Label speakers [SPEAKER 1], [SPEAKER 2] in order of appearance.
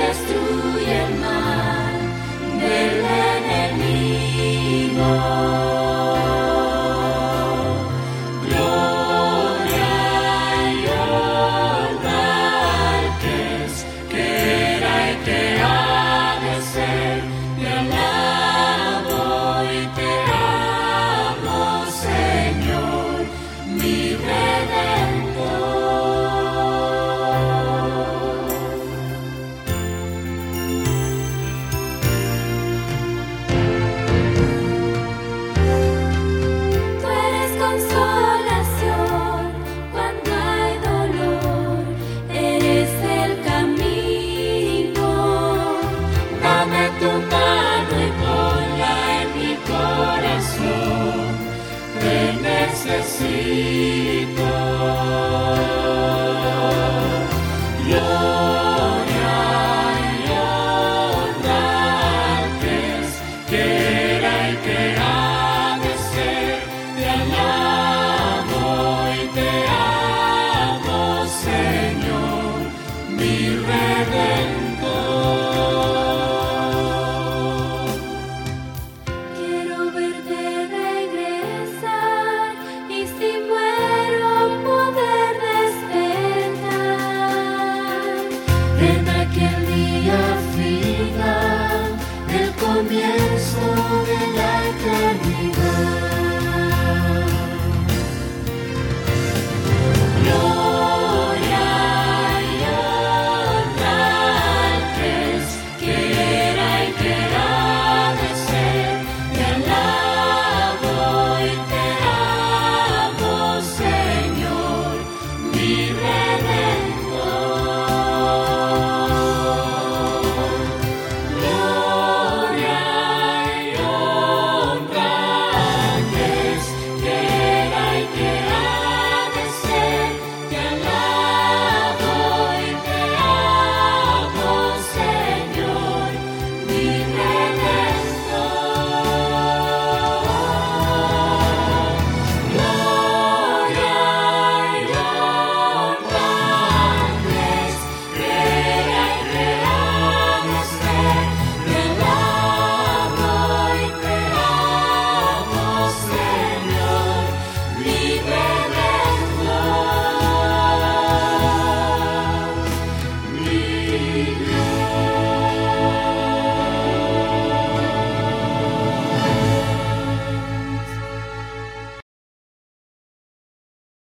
[SPEAKER 1] destruye el mal del enemigo. Gloria y honra al que es, que era y que ha de ser. Te alabo y te amo, Señor, mi Redentor. Tú eres consolación cuando hay dolor, eres el camino. Dame tu mano y ponla en mi corazón, te necesito. Gloria y honra al que es, que era y que ha de ser. Te alabo y te amo, Señor, mi Redentor. Quiero verte regresar y si muero poder despertar. En aquel día final, el comienzo de la